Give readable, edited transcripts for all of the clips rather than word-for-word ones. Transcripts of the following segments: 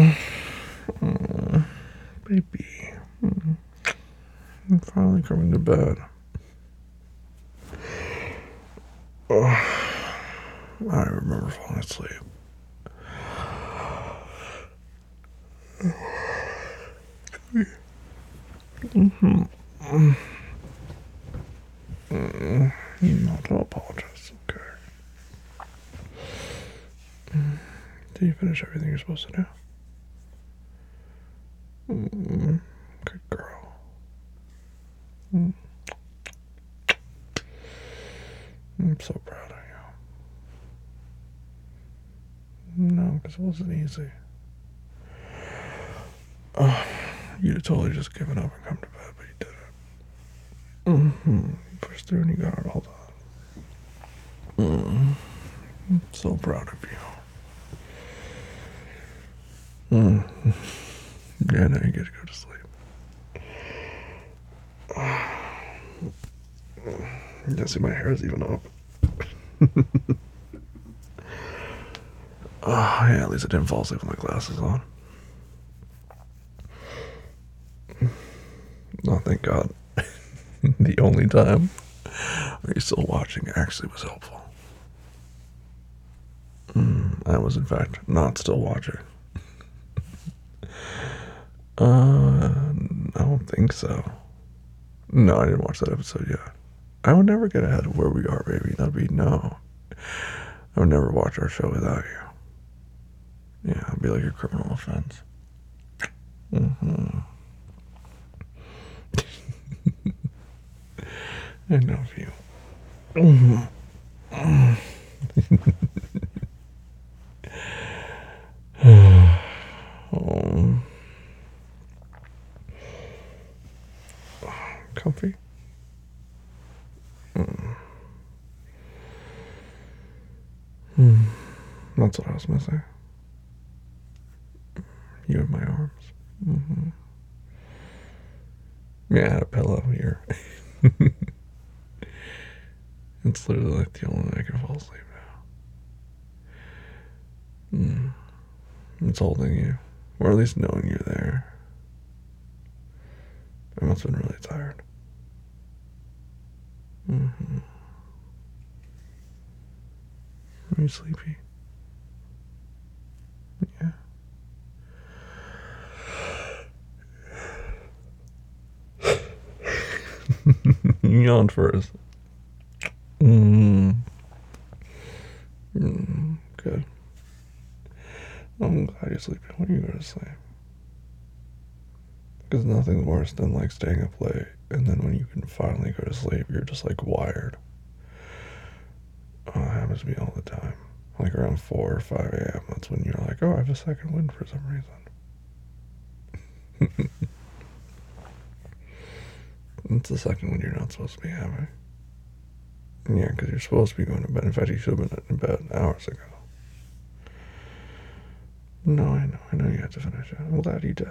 Baby. I'm finally coming to bed. I remember falling asleep. No, don't apologize. Okay. Did you finish everything you're supposed to do? Good girl. I'm so proud of you. No, because it wasn't easy. You'd have totally just given up and come to bed, but you did it. You pushed through and you got it all done. I'm so proud of you. Yeah, now you get to go to sleep. Yeah, see, my hair is even up. Yeah, at least I didn't fall asleep with my glasses on. Oh, thank God. The only time where you're still watching actually was helpful. I was, in fact, not still watching. I don't think so. No, I didn't watch that episode yet. I would never get ahead of where we are, baby. That'd be no. I would never watch our show without you. Yeah, it'd be like a criminal offense. I know you. Comfy? That's what I was missing. You in my arms. Yeah, I had a pillow here. It's literally like the only way I can fall asleep now. It's holding you. Or at least knowing you're there. I must have been really tired. Are you sleepy? Yeah. You yawned first. Good. I'm glad you're sleeping when you go to sleep. Because nothing's worse than like staying up late and then when you can finally go to sleep, you're just like wired. Oh, it happens to me all the time. Like around 4 or 5 a.m. That's when you're like, oh, I have a second wind for some reason. It's the second one you're not supposed to be having. Yeah, because you're supposed to be going to bed. In fact, you should have been in bed hours ago. No, I know you had to finish it. I'm glad you did.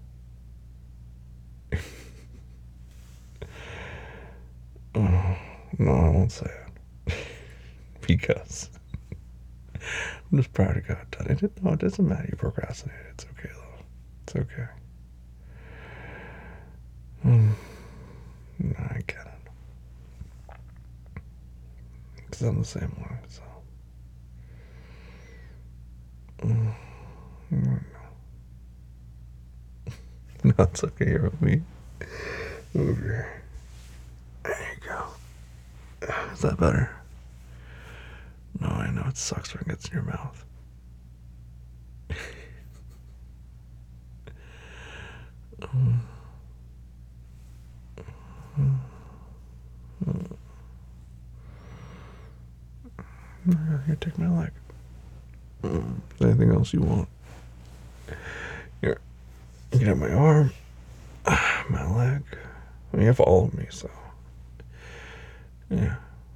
Oh, no, I won't say it. Because I'm just proud of God done it. No, it doesn't matter. You procrastinated. It's okay, though. It's okay. No, I get it. Because I'm the same way, so. No, it's okay. You're with me. Over here. There you go. Is that better? No, I know it sucks when it gets in your mouth. Here, take my leg. Anything else you want? Here, you can have my arm, my leg. I mean, you have all of me, so. Yeah.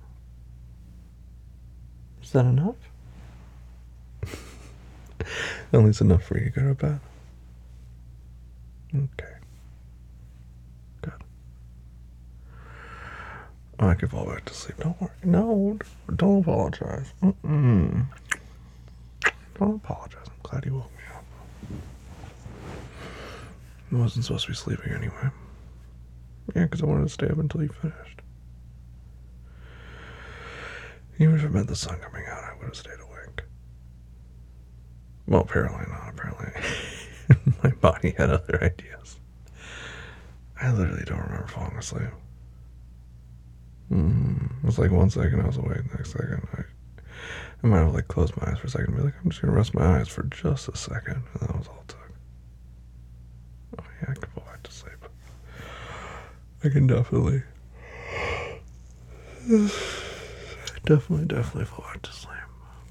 Is that enough? At least enough for you to go to bed. Okay. Good. I can fall back to sleep. Don't worry. No, don't apologize. Don't apologize. I'm glad you woke me up. I wasn't supposed to be sleeping anyway. Yeah, because I wanted to stay up until you finished. Even if it meant the sun coming out, I would have stayed awake. Well, apparently not. Apparently, my body had other ideas. I literally don't remember falling asleep. It was like 1 second I was awake, next second I might have like closed my eyes for a second and be like, I'm just gonna rest my eyes for just a second, and that was all it took. Oh yeah, I can fall back to sleep. I can definitely fall back to sleep.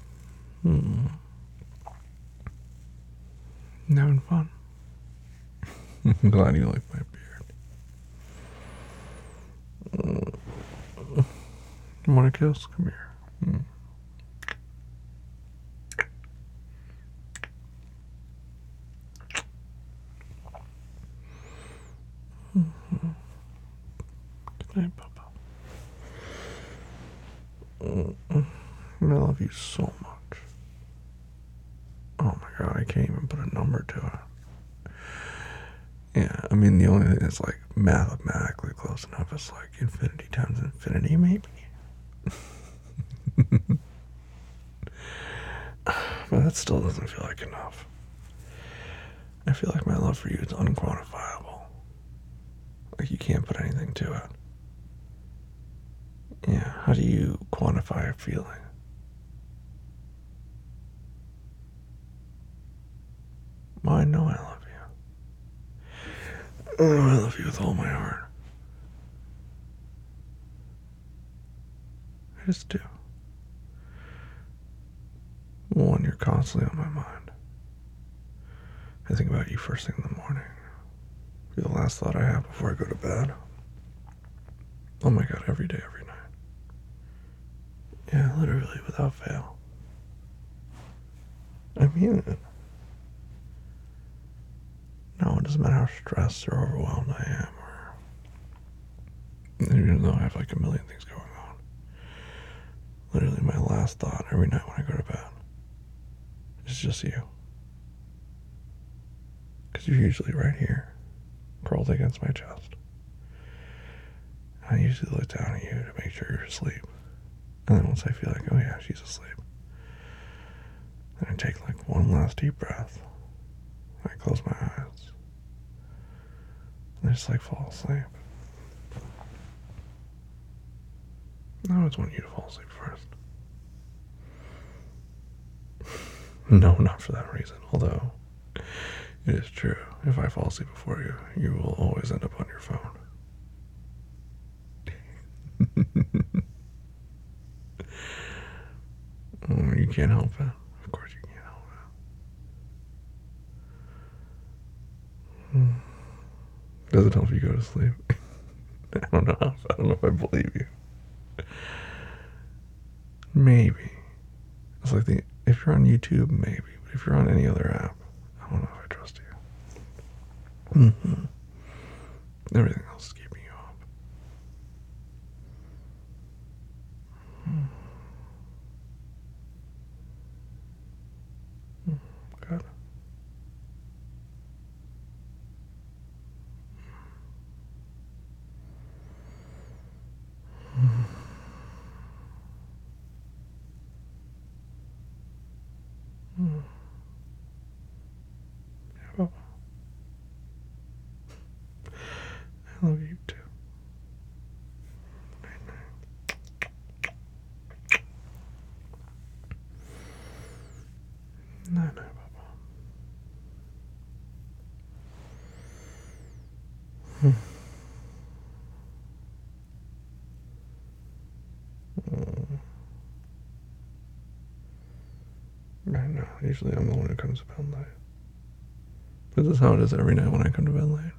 Having fun. I'm glad you like my beard. You want a kiss? Come here. Good night, Papa. I love you so much. Oh my god, I can't even put a number to it. Yeah, I mean, the only thing that's like mathematically close enough is like infinity times infinity, maybe. But that still doesn't feel like enough. I feel like my love for you is unquantifiable. Like you can't put anything to it. Yeah, how do you quantify a feeling? Well, I know I love you. Oh, I love you with all my heart. I just do. One, you're constantly on my mind. I think about you first thing in the morning. You're the last thought I have before I go to bed. Oh my god, every day, every night. Yeah, literally, without fail. I mean it. No, it doesn't matter how stressed or overwhelmed I am, or even though I have like a million things going on. Literally, my last thought every night when I go to bed is just you. Because you're usually right here, curled against my chest. I usually look down at you to make sure you're asleep. And then once I feel like, oh yeah, she's asleep, then I take like one last deep breath. I close my eyes. And I just like fall asleep. I always want you to fall asleep first. No, not for that reason. Although, it is true. If I fall asleep before you, you will always end up on your phone. You can't help it. Of course you can't help it. Does it help you go to sleep? I don't know. I don't know if I believe you. Maybe. It's like if you're on YouTube, maybe. But if you're on any other app, I don't know if I trust you. Everything else is keeping you up. Good. Yeah, Papa. I love you too. Night night. Night night, Papa. I know. Usually I'm the one who comes to bed late. This is how it is every night when I come to bed late.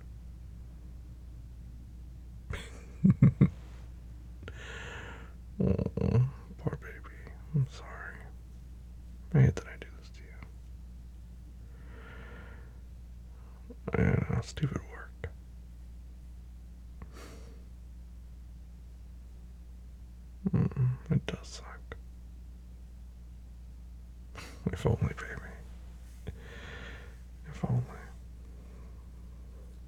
Oh, poor baby. I'm sorry. I hate that I do this to you. I know, stupid work. It does suck. If only, baby. If only.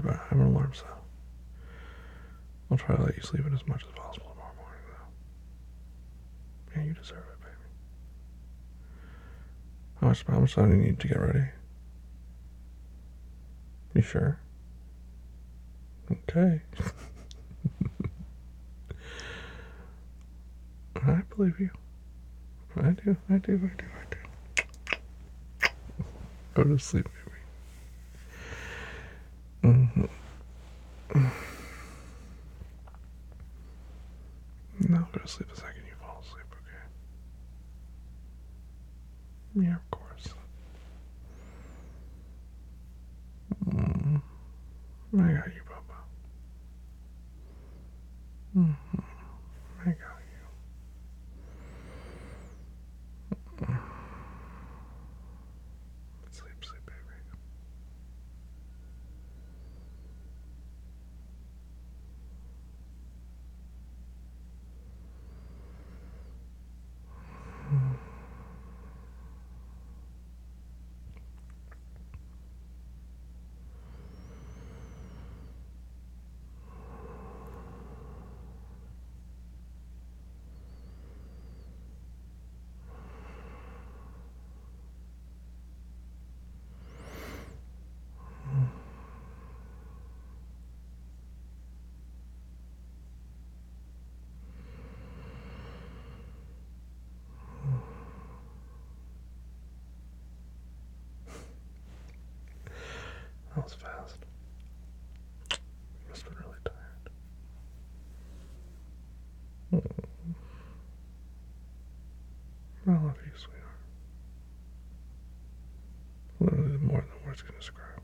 about it. I have an alarm set. I'll try to let you sleep in as much as possible tomorrow morning, though. Yeah, you deserve it, baby. How much time do you need to get ready? You sure? Okay. I believe you. I do. Go to sleep, baby. No, go to sleep the second you fall asleep, okay? Yeah, of course. I got you, Bubba. I got you. Sleep, baby. That was fast. You must have been really tired. I love you, sweetheart. Literally more than words can describe.